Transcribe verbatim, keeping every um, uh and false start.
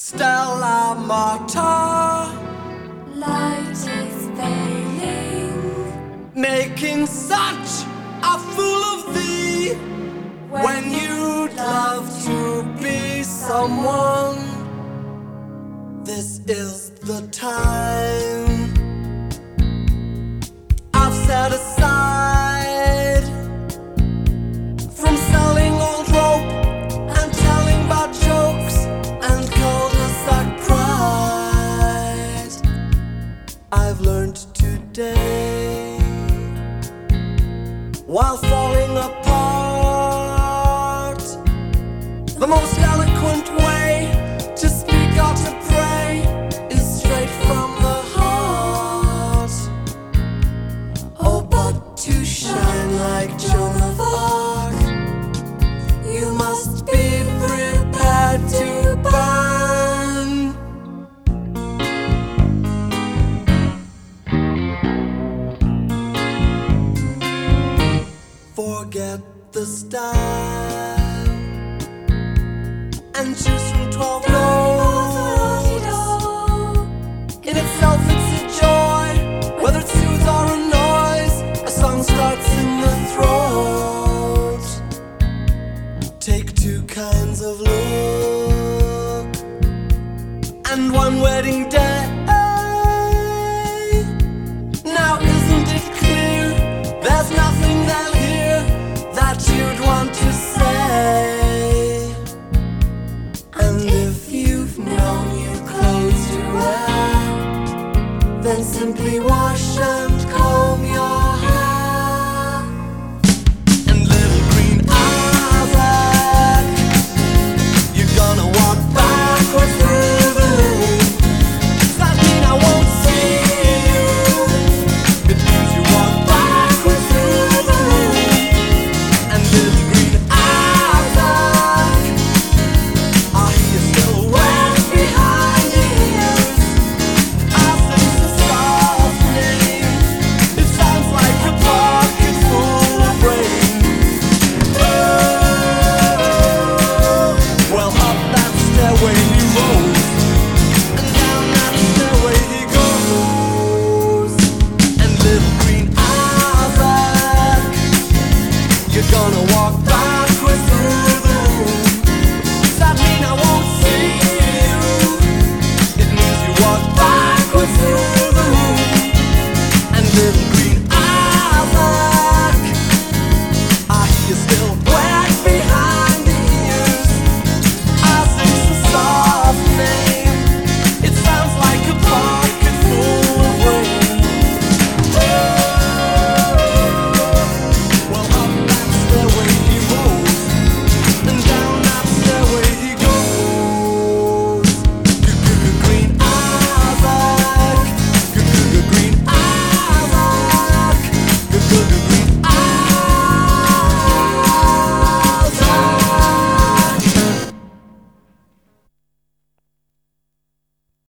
Stella Marta, light is failing, making such a fool of thee. When you'd love to be someone, this is the time. I've set aside from selling old rope and telling bad jokes and cul-de-sac pride. I've learned today, while falling apart, the most eloquent way to speak or to pray is straight from the heart. Oh, but to shine like Joan of Arc, you must be prepared to burn. Forget the style and choose from twelve notes. In itself it's a joy, whether it soothes or annoys. A song starts in the throat. Take two kinds of look and one wedding day. Now isn't it clear there's nothing they'll hear that you'd want to say? And if you've known your clothes to wear, then simply wash